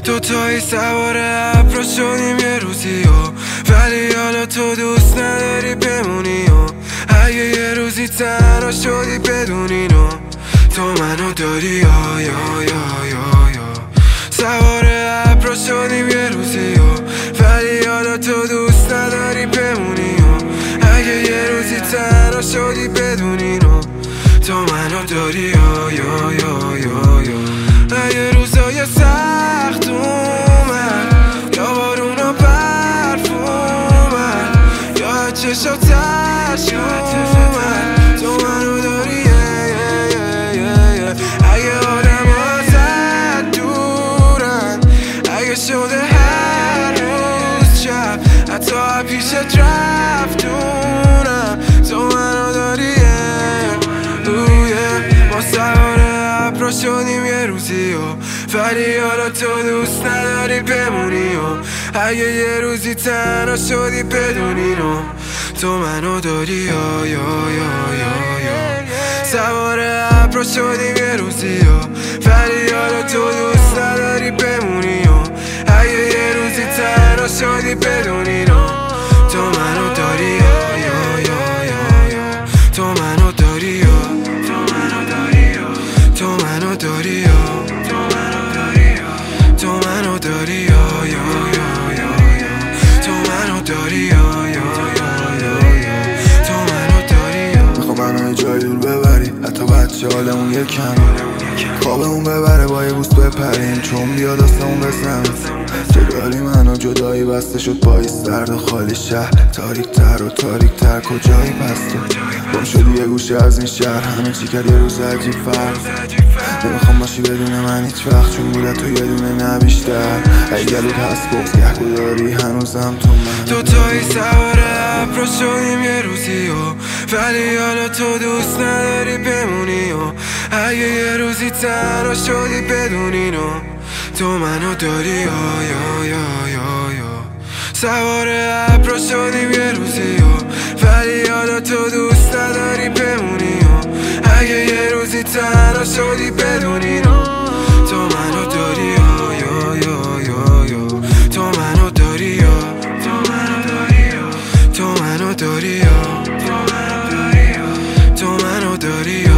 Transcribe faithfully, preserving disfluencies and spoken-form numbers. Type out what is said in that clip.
دوتایی سوار ابر شدیم یه روزی و ولی حالا تو دوست نداری بمونی و اگه یه روزی تنها شدی بدون اینو تو منو داری یا یا یا یا یا سوار ابر شدیم یه روزی و ولی حالا تو دوست نداری بمونی و اگه یه روزی تنها شدی بدون اینو تو منو داری یا یا یا یا یا اگه روزای سخت اومد یا بارون و برف اومد یا چشات ترش اومد تو منو داری اگه آدم ازت دورن اگه شده هر روز شب حتی پیشت رفتونم تو منو داری ما سوار ابرا شدیم یه روزی و ولی حالا تو دوست نداری بمونی و اگه یه روزی تنها شدی بدونی نو تو منو داری یا یا یا یا یا سوار ابرا شدیم یه روزی و ولی حالا تو دوست نداری بمونی و اگه یه روزی تنها شدی بدونی نو تو منو داری یا یا یا یا یا تو منو داری یا تو منو داری یا تو منو داری یا تو منو داری یا یا یا یا تو منو داری یا یا یا یا تو منو داری یا میخوام منو یه جای دور ببری حتی بچه حالمون یه کم خوابمون ببره با یه بوست بپریم چون بیاد آسمون بزنم جداری منو جدایی بسته شد پای سرد و خالی شهر تاریک تر و تاریک تر کجایی پس تو گم شدی یه گوشه از این شهر همه چی کرد یه روز عجیب فرق نمیخوام باشی بدون من هیچ وقت چون بوده تو یه دونه نه بیشتر ای گلو پس بغز گهگو داری هنوزم تو من دوتایی سوار ابرا شدیم یه روزی و ولی حالا تو دوست نداری بمونی و اگه یه روزی تنها شدی بدونی نو تو منو داری یا یا یا یا یا سوار ابرا شدیم یه روزی و ولی حالا تو دوست نداری بمونی و اگه یه روزی تنها شدی بدونی نو تو منو داری یا یا یا یا یا تو منو داری یا تو منو داری یا تو منو داری یا تو منو داری یا تو منو داری